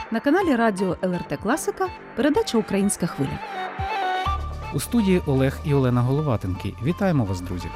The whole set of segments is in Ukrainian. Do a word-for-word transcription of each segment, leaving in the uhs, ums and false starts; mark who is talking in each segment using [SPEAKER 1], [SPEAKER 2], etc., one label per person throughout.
[SPEAKER 1] На каналі радіо ел ер те Класика передача «Українська хвиля».
[SPEAKER 2] У студії Олег і Олена Головатенки. Вітаємо вас, друзі!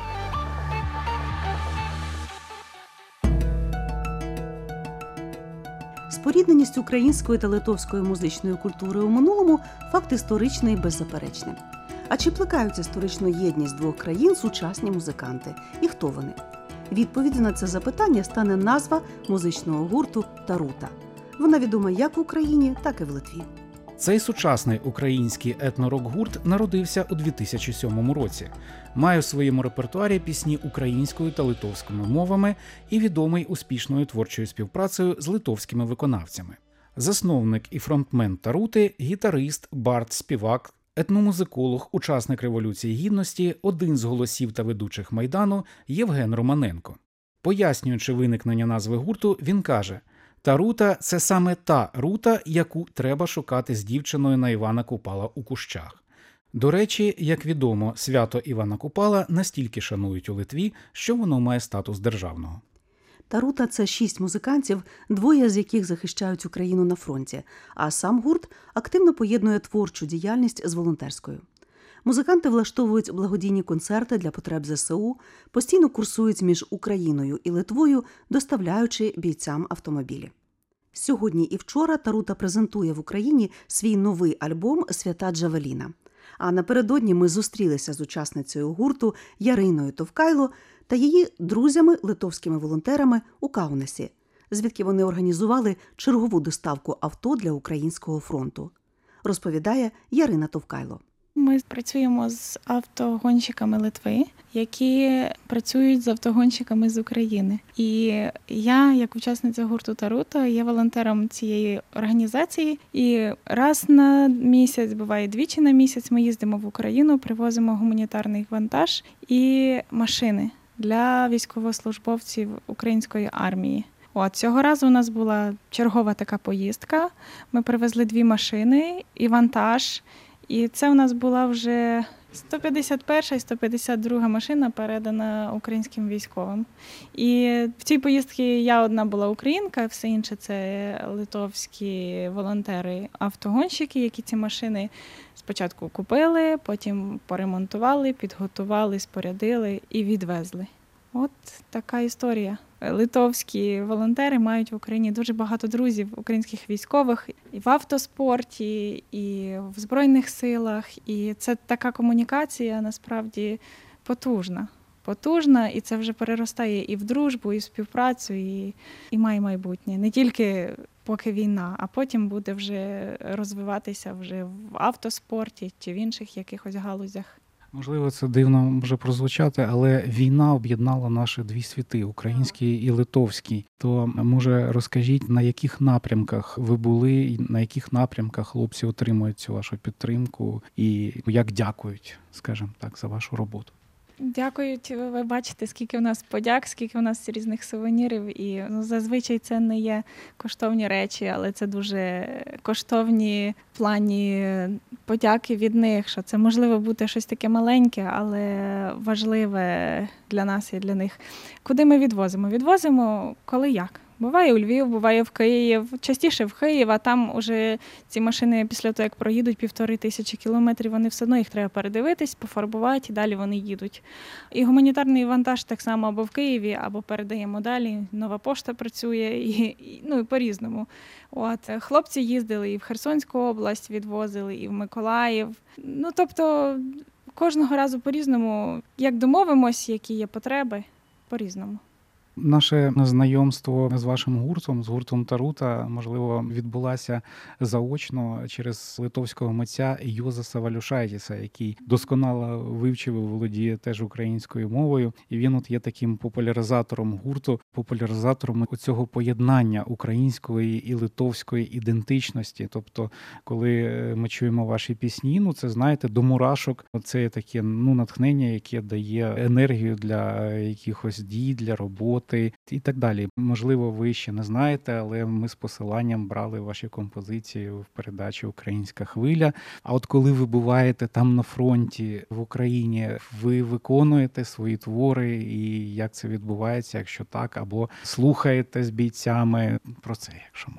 [SPEAKER 1] Спорідненість української та литовської музичної культури у минулому – факт історичний і беззаперечний. А чи плекають історичну єдність двох країн сучасні музиканти? І хто вони? Відповіддю на це запитання стане назва музичного гурту «Тарута». Вона відома як в Україні, так і в Литві.
[SPEAKER 2] Цей сучасний український етнорок-гурт народився у дві тисячі сьомому році. Має у своєму репертуарі пісні українською та литовськими мовами і відомий успішною творчою співпрацею з литовськими виконавцями. Засновник і фронтмен Тарути – гітарист, бард, співак, етномузиколог, учасник Революції Гідності, один з голосів та ведучих Майдану Євген Романенко. Пояснюючи виникнення назви гурту, він каже: «Тарута – це саме та рута, яку треба шукати з дівчиною на Івана Купала у кущах». До речі, як відомо, свято Івана Купала настільки шанують у Литві, що воно має статус державного.
[SPEAKER 1] «Тарута» – це шість музикантів, двоє з яких захищають Україну на фронті, а сам гурт активно поєднує творчу діяльність з волонтерською. Музиканти влаштовують благодійні концерти для потреб зе се у, постійно курсують між Україною і Литвою, доставляючи бійцям автомобілі. Сьогодні і вчора «Тарута» презентує в Україні свій новий альбом «Свята Джавеліна». А напередодні ми зустрілися з учасницею гурту Яриною Товкайло та її друзями, литовськими волонтерами у Каунасі, звідки вони організували чергову доставку авто для українського фронту. Розповідає Ярина Товкайло.
[SPEAKER 3] Ми працюємо з автогонщиками Литви, які працюють з автогонщиками з України. І я, як учасниця гурту «Тарута», є волонтером цієї організації. І раз на місяць, буває двічі на місяць, ми їздимо в Україну, привозимо гуманітарний вантаж і машини для військовослужбовців української армії. От, цього разу у нас була чергова така поїздка. Ми привезли дві машини і вантаж. І це у нас була вже сто п'ятдесят перша і сто п'ятдесят друга машина, передана українським військовим. І в цій поїздці я одна була українка, все інше – це литовські волонтери-автогонщики, які ці машини спочатку купили, потім поремонтували, підготували, спорядили і відвезли. От така історія. Литовські волонтери мають в Україні дуже багато друзів, українських військових, і в автоспорті, і в Збройних силах. І це така комунікація, насправді, потужна. Потужна, і це вже переростає і в дружбу, і в співпрацю, і, і має майбутнє. Не тільки поки війна, а потім буде вже розвиватися вже в автоспорті чи в інших якихось галузях.
[SPEAKER 2] Можливо, це дивно може прозвучати, але війна об'єднала наші дві світи – український і литовський. То, може, розкажіть, на яких напрямках ви були, і на яких напрямках хлопці отримують цю вашу підтримку і як дякують, скажімо так, за вашу роботу?
[SPEAKER 3] Дякують. Ви бачите, скільки в нас подяк, скільки в нас різних сувенірів. І ну, зазвичай це не є коштовні речі, але це дуже коштовні в плані подяки від них, що це можливо бути щось таке маленьке, але важливе для нас і для них. Куди ми відвозимо? Відвозимо коли як. Буває у Львів, буває в Київ, частіше в Київ, а там уже ці машини після того, як проїдуть півтори тисячі кілометрів, вони все одно їх треба передивитись, пофарбувати і далі вони їдуть. І гуманітарний вантаж так само або в Києві, або передаємо далі. Нова пошта працює, і, і, ну і по-різному. От, хлопці їздили і в Херсонську область відвозили, і в Миколаїв. Ну, тобто, кожного разу по-різному, як домовимось, які є потреби, по-різному.
[SPEAKER 2] Наше знайомство з вашим гуртом, з гуртом «Тарута», можливо, відбулося заочно через литовського митця Юзаса Валюшайтіса, який досконало вивчив і володіє теж українською мовою. І він от є таким популяризатором гурту, популяризатором цього поєднання української і литовської ідентичності. Тобто, коли ми чуємо ваші пісні, ну це, знаєте, до мурашок. Це таке, ну, натхнення, яке дає енергію для якихось дій, для роботи і так далі. Можливо, ви ще не знаєте, але ми з посиланням брали ваші композиції в передачі «Українська хвиля». А от коли ви буваєте там на фронті в Україні, ви виконуєте свої твори, і як це відбувається, якщо так, або слухаєте з бійцями про це, якщо можна?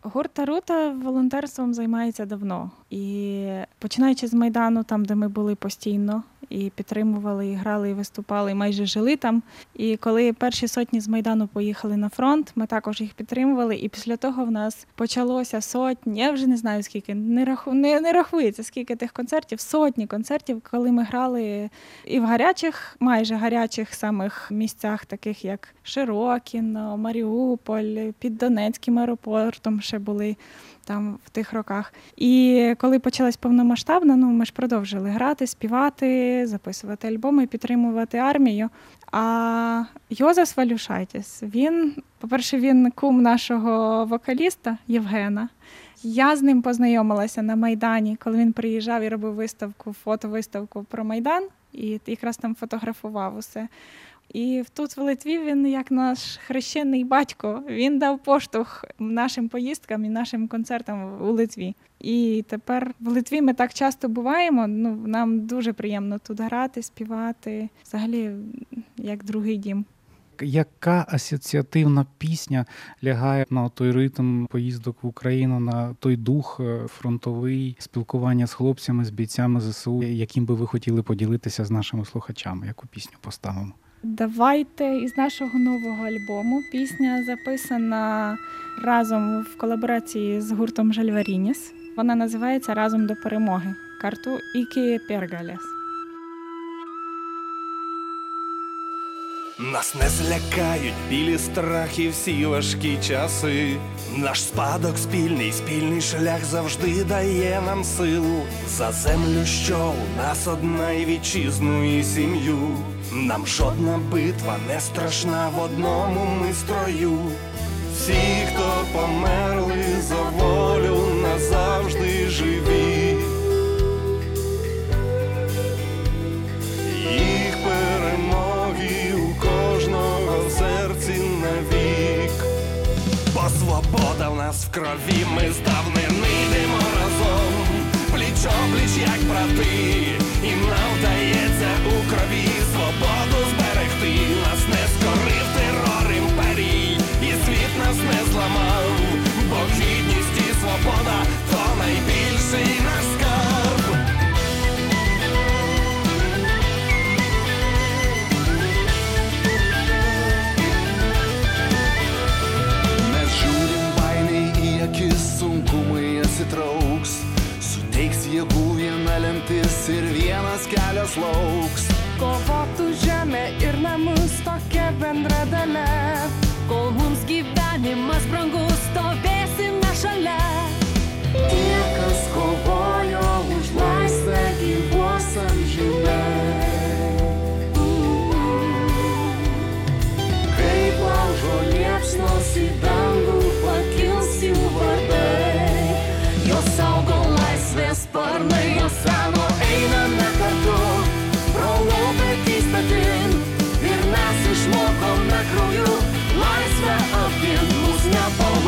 [SPEAKER 3] Гурт Тарута волонтерством займається давно. І починаючи з Майдану, там, де ми були постійно, і підтримували, і грали, і виступали, і майже жили там. І коли перші сотні з Майдану поїхали на фронт, ми також їх підтримували. І після того в нас почалося сотні, я вже не знаю скільки, не, раху, не, не рахується скільки тих концертів, сотні концертів, коли ми грали і в гарячих, майже гарячих самих місцях, таких як Широкіно, Маріуполь, під Донецьким аеропортом ще були там в тих роках. І коли почалась повномасштабна, ну ми ж продовжили грати, співати, записувати альбоми, підтримувати армію. А Йозас Валюшайтіс, він, по-перше, він кум нашого вокаліста Євгена. Я з ним познайомилася на Майдані, коли він приїжджав і робив виставку, фотовиставку про Майдан, і якраз там фотографував усе. І тут в Литві він, як наш хрещений батько, він дав поштовх нашим поїздкам і нашим концертам у Литві. І тепер в Литві ми так часто буваємо, ну, нам дуже приємно тут грати, співати, взагалі як другий дім.
[SPEAKER 2] Яка асоціативна пісня лягає на той ритм поїздок в Україну, на той дух фронтовий, спілкування з хлопцями, з бійцями ЗСУ, яким би ви хотіли поділитися з нашими слухачами? Яку пісню поставимо?
[SPEAKER 3] Давайте із нашого нового альбому. Пісня записана разом в колаборації з гуртом Жальварініс. Вона називається «Разом до перемоги». Карту «Ікі Пергалес».
[SPEAKER 4] Нас не злякають білі страхи всі важкі часи. Наш спадок спільний, спільний шлях завжди дає нам силу. За землю, що у нас одна, і вітчизну, і сім'ю. Нам жодна битва не страшна, в одному ми строю. Всі, хто померли за волю, назавжди живі. Їх перемоги у кожного в серці навік. Бо свобода в нас в крові, ми з давнини йдемо разом. Пліч-о-пліч, як брати, і нам вдається у крові свободу зберегти. Нас не скорив терор імперій, і світ нас не зламав. Бо гідність і свобода – то найбільший наш скарб. Mes žiūrim baimiai į akis, sunkumai atsitrauks. Suteiks jėgų viena lemtis ir vienas kelias lauks.
[SPEAKER 5] Kovotų žemė ir namus tokia bendra dalia. Kol mums gyvenimas brangus, stovėsime šalia. Tie, kas kovojo už laisvę, gyvuos amžinai. Kaip laužo liepsnos į dangų pakils jų vardai. Jos saugo laisvės sparnai, jos seno einame kartu. Pro upę įstatin ir mes išmokome krauju laisvę apgint, mus nepalaikyti.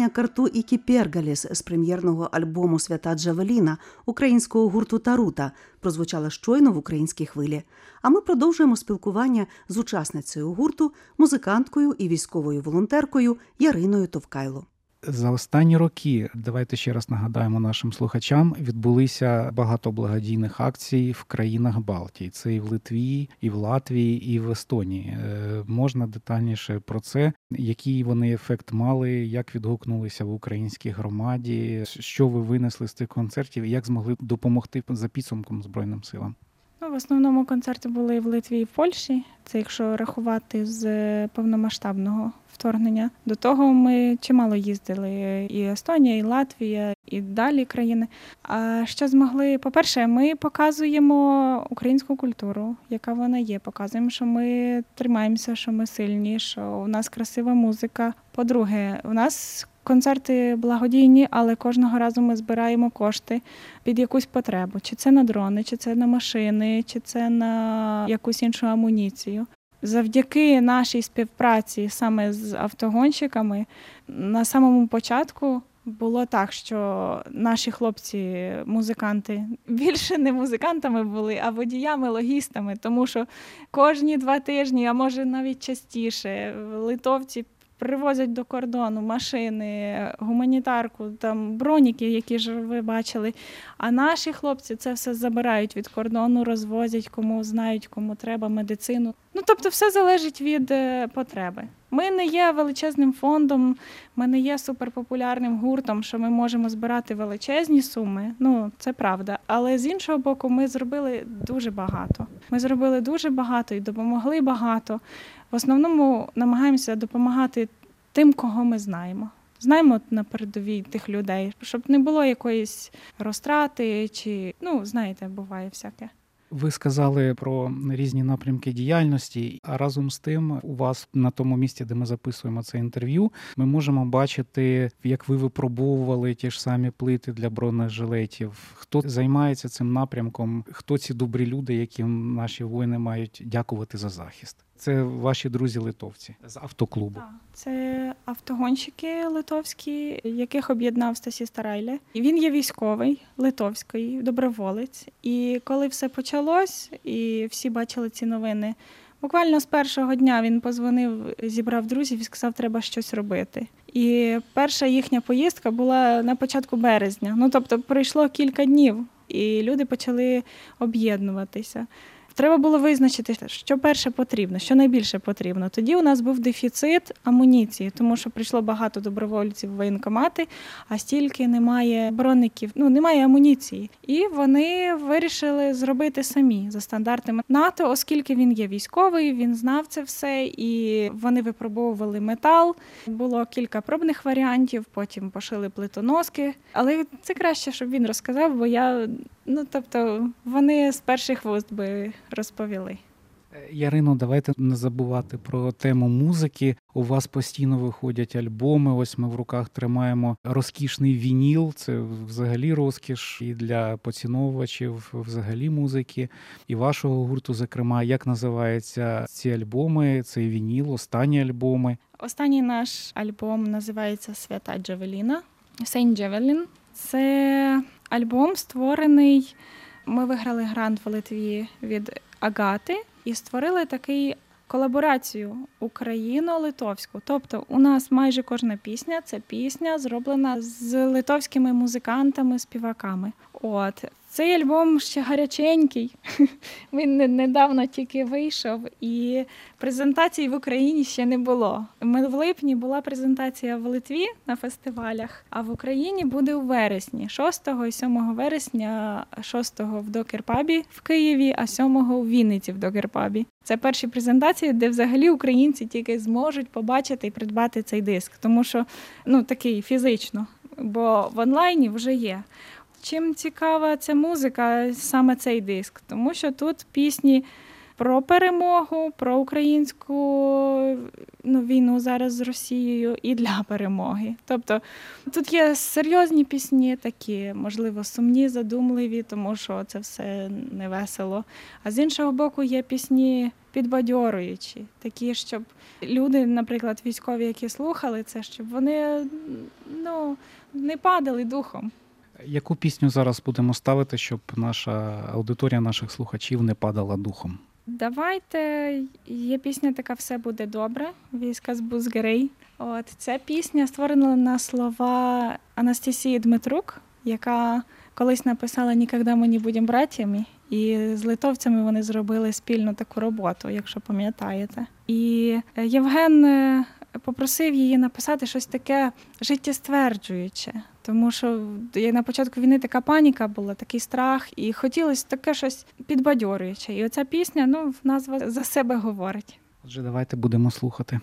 [SPEAKER 1] виконання «Карту Ікі Пергаліс» з прем'єрного альбому «Свята Джавеліна» українського гурту «Тарута» прозвучала щойно в українській хвилі. А ми продовжуємо спілкування з учасницею гурту, музиканткою і військовою волонтеркою Яриною Товкайло.
[SPEAKER 2] За останні роки, давайте ще раз нагадаємо нашим слухачам, відбулися багато благодійних акцій в країнах Балтії. Це і в Литві, і в Латвії, і в Естонії. Е, можна детальніше про це, який вони ефект мали, як відгукнулися в українській громаді, що ви винесли з цих концертів і як змогли допомогти за підсумком Збройним силам?
[SPEAKER 3] Ну, в основному концерти були в Литві і в Польщі. Це якщо рахувати з повномасштабного вторгнення. До того ми чимало їздили. І Естонія, і Латвія, і далі країни. А що змогли? По-перше, ми показуємо українську культуру, яка вона є. Показуємо, що ми тримаємося, що ми сильні, що у нас красива музика. По-друге, у нас концерти благодійні, але кожного разу ми збираємо кошти під якусь потребу. Чи це на дрони, чи це на машини, чи це на якусь іншу амуніцію. Завдяки нашій співпраці саме з автогонщиками на самому початку було так, що наші хлопці-музиканти більше не музикантами були, а водіями, логістами, тому що кожні два тижні, а може навіть частіше, литовці привозять до кордону машини, гуманітарку, там броніки, які ж ви бачили. А наші хлопці це все забирають від кордону, розвозять, кому знають, кому треба, медицину. Ну, тобто все залежить від потреби. Ми не є величезним фондом, ми не є суперпопулярним гуртом, що ми можемо збирати величезні суми. Ну, це правда. Але з іншого боку, ми зробили дуже багато. Ми зробили дуже багато і допомогли багато. В основному намагаємося допомагати тим, кого ми знаємо. Знаємо на передовій тих людей, щоб не було якоїсь розтрати чи, ну, знаєте, буває всяке.
[SPEAKER 2] Ви сказали про різні напрямки діяльності, а разом з тим у вас на тому місці, де ми записуємо це інтерв'ю, ми можемо бачити, як ви випробовували ті ж самі плити для бронежилетів. Хто займається цим напрямком, хто ці добрі люди, яким наші воїни мають дякувати за захист? Це ваші друзі-литовці з автоклубу.
[SPEAKER 3] Так, це автогонщики литовські, яких об'єднав Стасі Старайле. І він є військовий, литовський, доброволець. І коли все почалось, і всі бачили ці новини, буквально з першого дня він позвонив, зібрав друзів і сказав, треба щось робити. І перша їхня поїздка була на початку березня. Ну, тобто пройшло кілька днів, і люди почали об'єднуватися. Треба було визначити, що перше потрібно, що найбільше потрібно. Тоді у нас був дефіцит амуніції, тому що прийшло багато добровольців в воєнкомати, а стільки немає броників, ну немає амуніції. І вони вирішили зробити самі за стандартами НАТО, оскільки він є військовий, він знав це все, і вони випробовували метал. Було кілька пробних варіантів, потім пошили плитоноски. Але це краще, щоб він розказав, бо я... Ну, тобто, вони з перших вуст би розповіли.
[SPEAKER 2] Ярино, давайте не забувати про тему музики. У вас постійно виходять альбоми, ось ми в руках тримаємо розкішний вініл, це взагалі розкіш і для поціновувачів взагалі музики, і вашого гурту, зокрема. Як називаються ці альбоми, цей вініл, останні альбоми?
[SPEAKER 3] Останній наш альбом називається «Свята Джавеліна», «Сейнт Джавелін». Це альбом створений, ми виграли грант в Литві від Агати і створили такий колаборацію україно-литовську. Тобто у нас майже кожна пісня – це пісня, зроблена з литовськими музикантами, співаками. От. Цей альбом ще гаряченький, він недавно тільки вийшов, і презентацій в Україні ще не було. Ми в липні була презентація в Литві на фестивалях, а в Україні буде у вересні, шостого і сьомого вересня, шостого в Докер-пабі в Києві, а сьомого у Вінниці в Докер-пабі. Це перші презентації, де взагалі українці тільки зможуть побачити і придбати цей диск, тому що, ну, такий фізично, бо в онлайні вже є. Чим цікава ця музика, саме цей диск? Тому що тут пісні про перемогу, про українську ну, війну зараз з Росією і для перемоги. Тобто тут є серйозні пісні, такі, можливо, сумні, задумливі, тому що це все не весело. А з іншого боку, є пісні підбадьорюючі, такі, щоб люди, наприклад, військові, які слухали це, щоб вони ну, не падали духом.
[SPEAKER 2] Яку пісню зараз будемо ставити, щоб наша аудиторія наших слухачів не падала духом?
[SPEAKER 3] Давайте, є пісня така «Все буде добре» Війська з Бузгирей. От, ця пісня створена на слова Анастасії Дмитрук, яка колись написала «Ніколи ми не будемо братями», і з литовцями вони зробили спільну таку роботу, якщо пам'ятаєте. І Євген попросив її написати щось таке життєстверджуюче, тому що на початку війни така паніка була, такий страх, і хотілося таке щось підбадьорююче. І оця пісня, ну, назва за себе говорить.
[SPEAKER 2] Отже, давайте будемо слухати.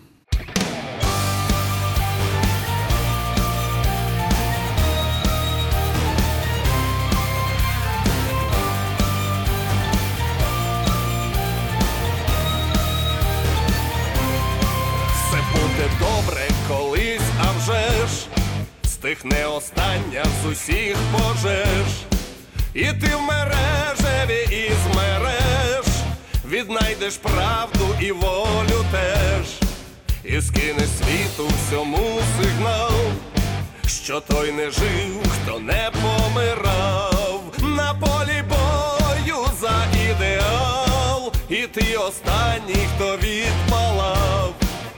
[SPEAKER 4] Все буде добре колись, а вже ж стихне остання з усіх пожеж. І ти в мережеві із мереж віднайдеш правду і волю теж. І скине світу всьому сигнал, що той не жив, хто не помирав. На полі бою за ідеал, і ти останній, хто відпалав.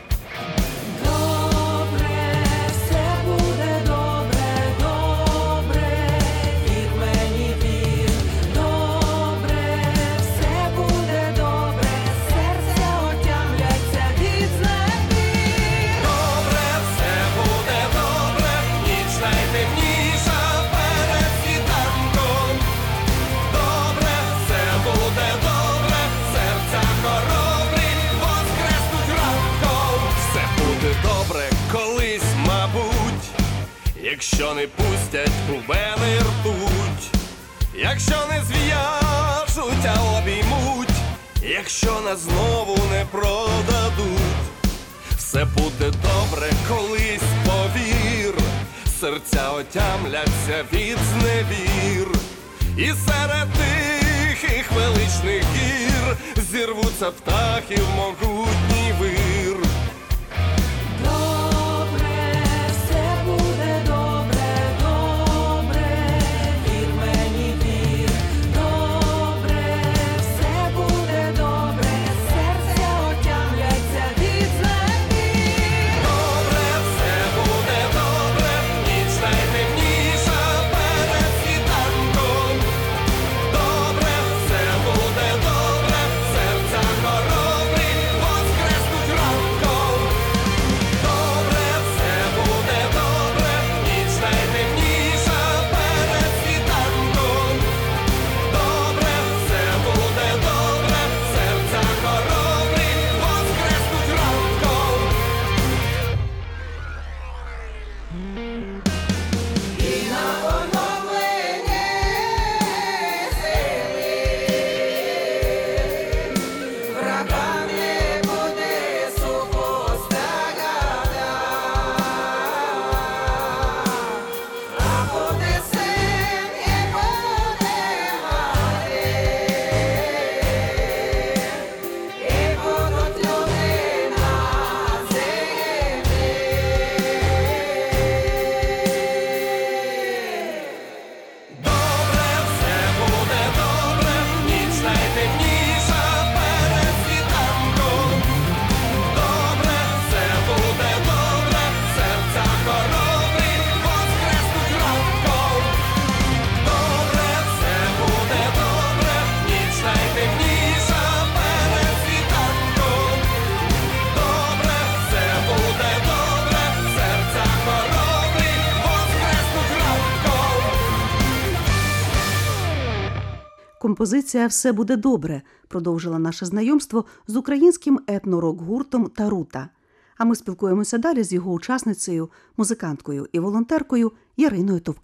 [SPEAKER 5] Добре, все буде добре, добре, вір мені, вір. Добре, все буде добре, серця отямляться від зневір.
[SPEAKER 4] Добре, все буде добре, ніч найтемніша перед світанком. Добре, все буде добре, серця хоробрі воскреснуть ранком. Все буде добре колись, мабуть, якщо не пустять у вени ртуть, якщо не зв'яжуть, а обіймуть, якщо нас знову не продадуть. Все буде добре колись, повір, серця отямляться від зневір. І серед тихих величних гір зірвуться птахи в могутній вир.
[SPEAKER 5] Добре, все буде добре, добре, вір мені, вір. Добре, все буде добре, серця отямляться від зневір.
[SPEAKER 4] Добре, все буде добре, ніч найтемніша перед світанком. Добре, все буде добре, серця хоробрі воскреснуть ранком. Добре, все буде добре, ніч найтемніша перед світанком. Добре, все буде добре, серця хоробрі воскреснуть ранком.
[SPEAKER 5] Врага не буде супостагада, а буде син і буде мати, і будуть люди на землі.
[SPEAKER 4] Добре, все буде добре, ніч найтемніша перед світанком. Добре, все буде добре, серця хоробрі воскреснуть ранком. Добре, все буде добре, ніч найтемніша перед світанком. Добре, все буде добре, серця хоробрі воскреснуть ранком.
[SPEAKER 1] Композиція «Все буде добре» продовжила наше знайомство з українським етно-рок-гуртом «Тарута». А ми спілкуємося далі з його учасницею, музиканткою і волонтеркою Яриною Товкайло.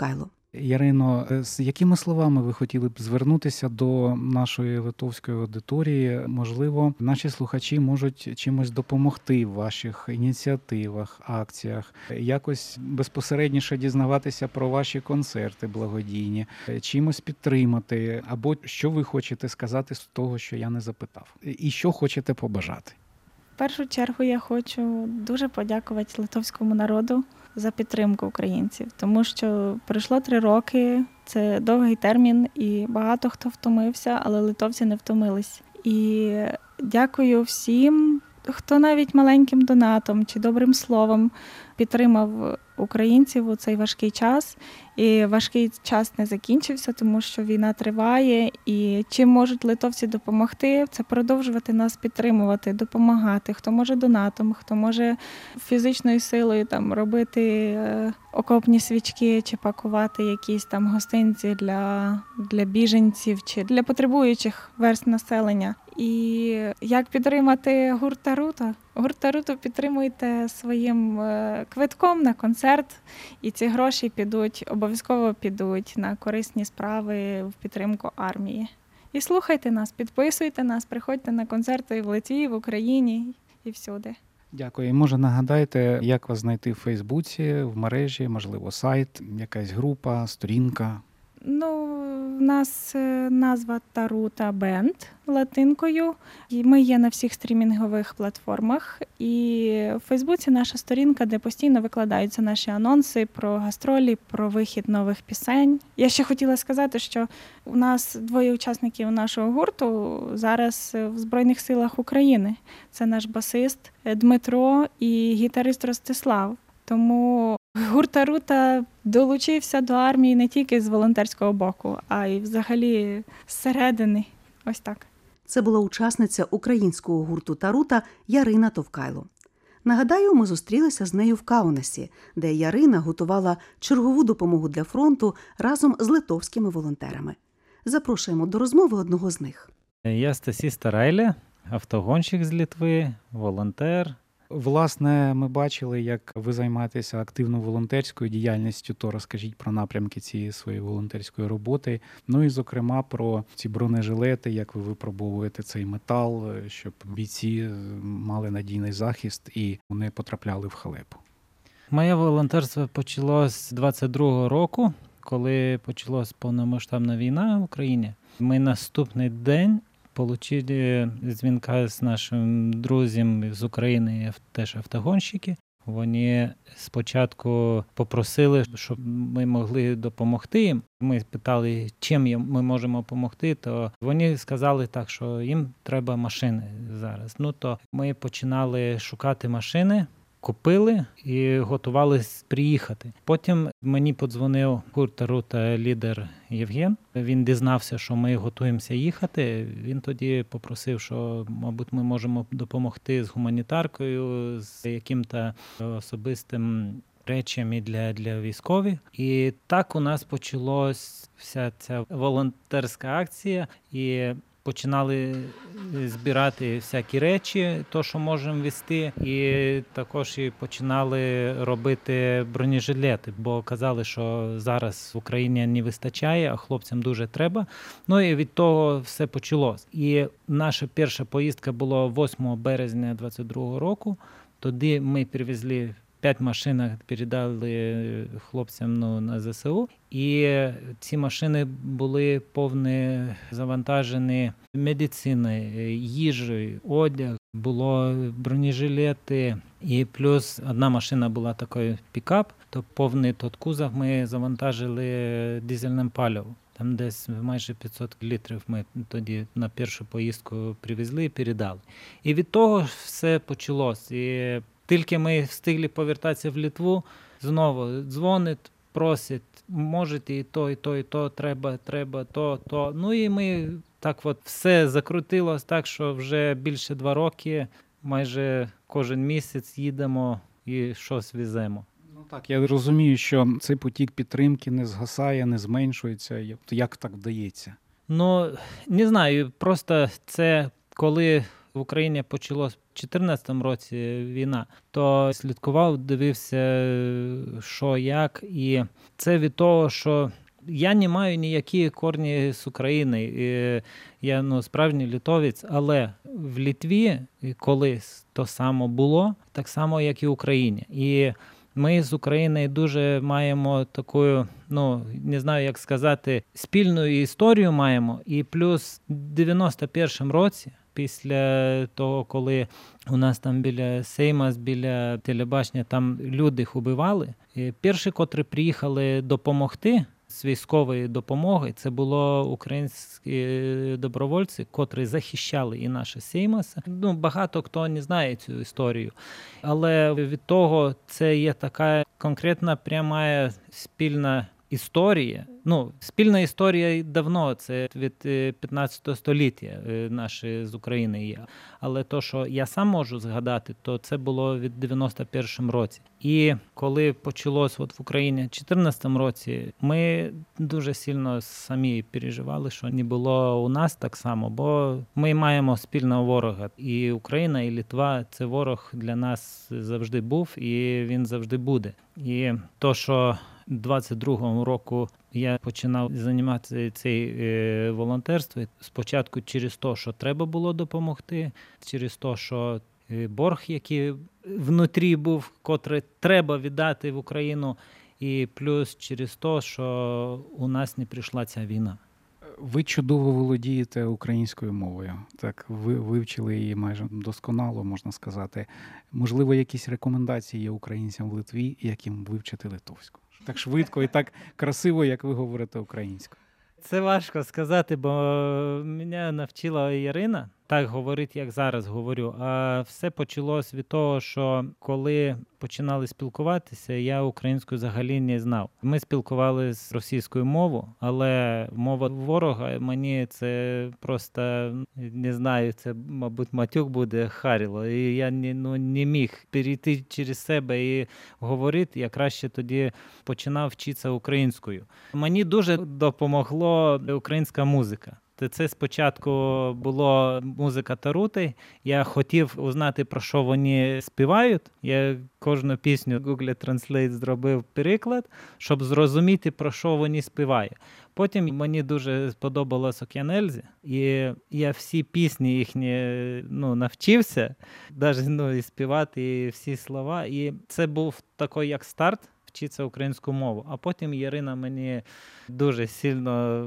[SPEAKER 2] Ярино, з якими словами ви хотіли б звернутися до нашої литовської аудиторії? Можливо, наші слухачі можуть чимось допомогти в ваших ініціативах, акціях, якось безпосередніше дізнаватися про ваші концерти благодійні, чимось підтримати, або що ви хочете сказати з того, що я не запитав, і що хочете побажати?
[SPEAKER 3] В першу чергу я хочу дуже подякувати литовському народу за підтримку українців, тому що пройшло три роки, це довгий термін, і багато хто втомився, але литовці не втомились. І дякую всім, хто навіть маленьким донатом чи добрим словом підтримав українців у цей важкий час. І важкий час не закінчився, тому що війна триває. І чим можуть литовці допомогти, це продовжувати нас підтримувати, допомагати. Хто може донатом, хто може фізичною силою там робити е, окопні свічки чи пакувати якісь там гостинці для, для біженців чи для потребуючих верств населення. І як підтримати гурт Тарута? Гурт Таруту підтримуйте своїм е, квитком на концерт, і ці гроші підуть, обов'язково підуть на корисні справи в підтримку армії. І слухайте нас, підписуйте нас, приходьте на концерти в Литві, в Україні і всюди.
[SPEAKER 2] Дякую. І може нагадайте, як вас знайти в Фейсбуці, в мережі, можливо, сайт, якась група, сторінка?
[SPEAKER 3] Ну, в нас е, назва Тарута Бенд латинкою. І ми є на всіх стрімінгових платформах. І в Фейсбуці наша сторінка, де постійно викладаються наші анонси про гастролі, про вихід нових пісень. Я ще хотіла сказати, що у нас двоє учасників нашого гурту зараз в Збройних силах України. Це наш басист Дмитро і гітарист Ростислав. Тому гурт Тарута долучився до армії не тільки з волонтерського боку, а й взагалі зсередини. Ось так.
[SPEAKER 1] Це була учасниця українського гурту Тарута Ярина Товкайло. Нагадаю, ми зустрілися з нею в Каунасі, де Ярина готувала чергову допомогу для фронту разом з литовськими волонтерами. Запрошуємо до розмови одного з них.
[SPEAKER 6] Я Стасій Старайле, автогонщик з Литви, волонтер.
[SPEAKER 2] Власне, ми бачили, як ви займаєтеся активно волонтерською діяльністю, то розкажіть про напрямки цієї своєї волонтерської роботи. Ну і, зокрема, про ці бронежилети, як ви випробовуєте цей метал, щоб бійці мали надійний захист і не потрапляли в халепу.
[SPEAKER 6] Моє волонтерство почалось з двадцять другого року, коли почалась повномасштабна війна в Україні. Ми наступний день отримали дзвінка з нашим друзям з України, теж автогонщики. Вони спочатку попросили, щоб ми могли допомогти їм. Ми питали, чим ми можемо допомогти, то вони сказали так, що їм треба машини зараз. Ну то ми починали шукати машини, купили і готувалися приїхати. Потім мені подзвонив гурт Тарута лідер Євген. Він дізнався, що ми готуємося їхати. Він тоді попросив, що, мабуть, ми можемо допомогти з гуманітаркою, з яким-то особистим речами для, для військових. І так у нас почалась вся ця волонтерська акція. І починали збирати всякі речі, то, що можемо вести, і також і починали робити бронежилети, бо казали, що зараз в Україні не вистачає, а хлопцям дуже треба. Ну і від того все почалось. І наша перша поїздка була восьмого березня двадцять другого року. Тоді ми привезли п'ять машин, передали хлопцям ну, на зе се у. І ці машини були повні завантажені медициною, їжею, одяг, було бронежилети. І плюс одна машина була такий пікап, то повний тот кузов ми завантажили дизельним паливом. Там десь майже п'ятсот літрів ми тоді на першу поїздку привезли і передали. І від того все почалось. І тільки ми встигли повертатися в Литву, знову дзвонить, просить, можете і то, і то, і то, треба, треба, то, то. Ну і ми так от все закрутилось так, що вже більше два роки, майже кожен місяць їдемо і щось веземо.
[SPEAKER 2] Ну так, я розумію, що цей потік підтримки не згасає, не зменшується. Як так вдається?
[SPEAKER 6] Ну, не знаю, просто це коли в Україні почалось чотирнадцятому році війна, то слідкував, дивився, що, як. І це від того, що я не маю ніякі корні з України. І я ну, справжній литовець, але в Литві колись то само було, так само, як і в Україні. І ми з Україною дуже маємо таку, ну, не знаю, як сказати, спільну історію маємо. І плюс в дев'яносто першому році, після того, коли у нас там біля Сейма, біля телебачення, там люди їх убивали, і перші, котрі приїхали допомогти з військової допомоги, це було українські добровольці, котрі захищали і наше Сеймаса. Ну, багато хто не знає цю історію. Але від того це є така конкретна пряма спільна історія. Ну, спільна історія давно, це від п'ятнадцятого століття наші з України є. Але то, що я сам можу згадати, то це було від дев'яносто першому році. І коли почалось от в Україні в чотирнадцятому році, ми дуже сильно самі переживали, що не було у нас так само, бо ми маємо спільного ворога. І Україна, і Литва – це ворог для нас завжди був, і він завжди буде. І то, що двадцять другому року я починав займатися цим е, волонтерством. Спочатку через те, що треба було допомогти, через те, що е, борг, який внутрі був, котрий треба віддати в Україну, і плюс через те, що у нас не прийшла ця війна.
[SPEAKER 2] Ви чудово володієте українською мовою. Так, ви вивчили її майже досконало, можна сказати. Можливо, якісь рекомендації є українцям в Литві, як їм вивчити литовську? Так швидко і так красиво, як ви говорите українською.
[SPEAKER 6] Це важко сказати, бо мене навчила Ірина так говорити, як зараз говорю. А все почалось від того, що коли починали спілкуватися, я українську взагалі не знав. Ми спілкувалися російською мовою, але мова ворога мені це просто, не знаю, це, мабуть, матюк буде харіло. І я не, ну, не міг перейти через себе і говорити. Я краще тоді починав вчитися українською. Мені дуже допомогло українська музика. Це спочатку була музика Тарути. Я хотів узнати, про що вони співають. Я кожну пісню Google Translate зробив переклад, щоб зрозуміти, про що вони співають. Потім мені дуже сподобалось Океанельзі, і я всі пісні їхні ну, навчився, навіть ну, і співати і всі слова. І це був такий як старт вчитися українську мову. А потім Ірина мені дуже сильно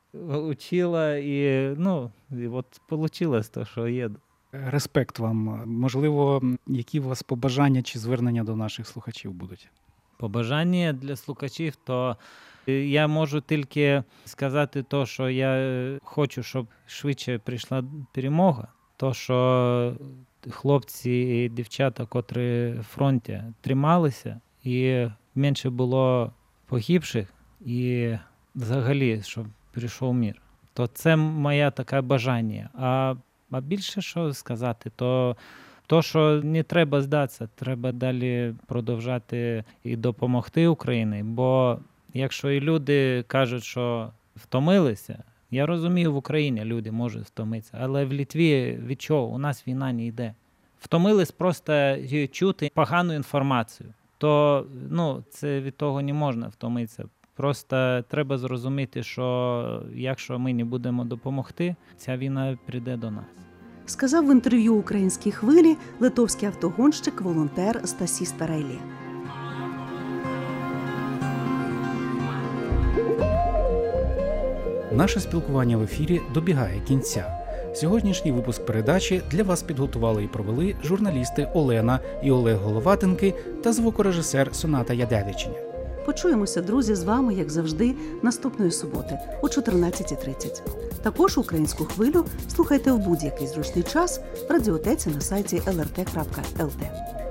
[SPEAKER 6] учила, і, ну, і от вийшло те, що є.
[SPEAKER 2] Респект вам. Можливо, які у вас побажання чи звернення до наших слухачів будуть?
[SPEAKER 6] Побажання для слухачів, то я можу тільки сказати те, що я хочу, щоб швидше прийшла перемога. То, що хлопці і дівчата, котрі в фронті, трималися, і менше було погибших, і взагалі, щоб прийшов мир. То це моє таке бажання. А, а більше що сказати, то, то, що не треба здатися, треба далі продовжати і допомогти Україні. Бо якщо і люди кажуть, що втомилися, я розумію, в Україні люди можуть втомитися, але в Литві від чого? У нас війна не йде. Втомились просто чути погану інформацію. То ну, це від того не можна втомитися. Просто треба зрозуміти, що якщо ми не будемо допомогти, ця війна прийде до нас.
[SPEAKER 1] Сказав в інтерв'ю «Українській хвилі» литовський автогонщик, волонтер Стасі Старелі.
[SPEAKER 2] Наше спілкування в ефірі добігає кінця. Сьогоднішній випуск передачі для вас підготували і провели журналісти Олена і Олег Головатенки та звукорежисер Соната Ядевичиня.
[SPEAKER 1] Почуємося, друзі, з вами, як завжди, наступної суботи о чотирнадцята тридцять. Також «Українську хвилю» слухайте в будь-який зручний час в радіотеці на сайті ел ер те крапка ел те.